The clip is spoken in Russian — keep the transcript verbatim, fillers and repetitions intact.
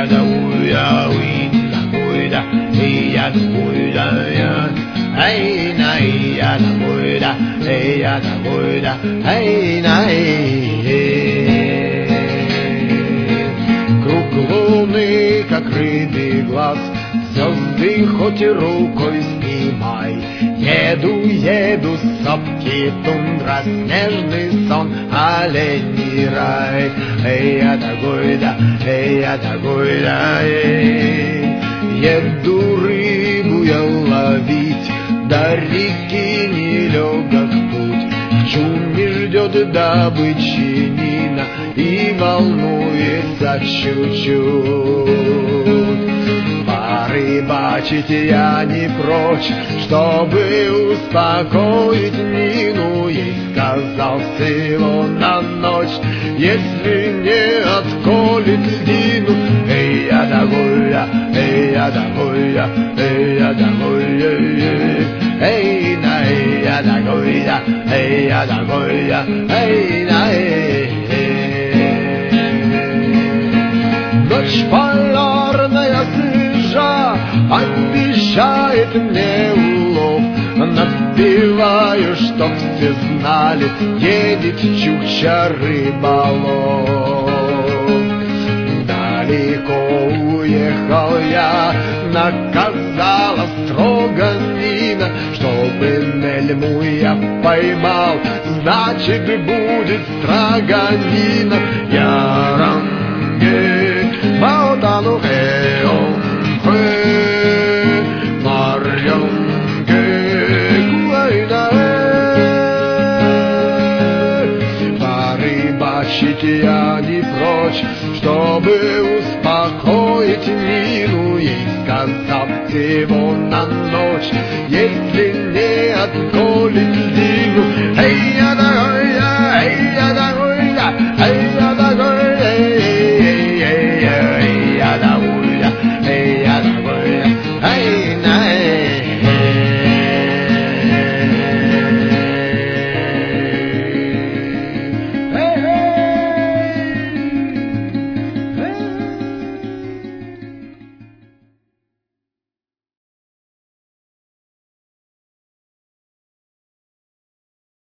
я да уя уин да уйда, эй я да уйда я, эй на эй я да уйда, эй я да уйда, эй на эй. Круг луны, как рыбий глаз, звезды хоть и рукой снимай. Еду, еду, сопки, тундра, снежный сон, оленей рай. Эй, я такой, да, эй, я такой, да, эй. Еду рыбу я ловить, до реки нелегок путь. В чуме ждет добычи Нина и волнуется чуть-чуть. Порыбачить я не прочь, чтобы успокоить Нину. Ей сказал всего на ночь, если не отколет льдину. Эй, я догуля, эй, я догуля, эй, я догуля, эй, на, эй, я догуля, эй, я догуля, эй, на, эй. Ночь полярная свежа обещает мне улов. Напеваю, чтоб все знали, едет Чукча рыболов. Далеко уехал я, наказала строго Нина, чтобы Нельму я поймал, значит будет строганина. Я ранге маутану хеом хе марьонге куайна. Порыбачить я не прочь, чтобы успокоить Нину. Ей сказал всего на ночь, если не отколет льдину. Эй, я дорогая, эй, я дорогая.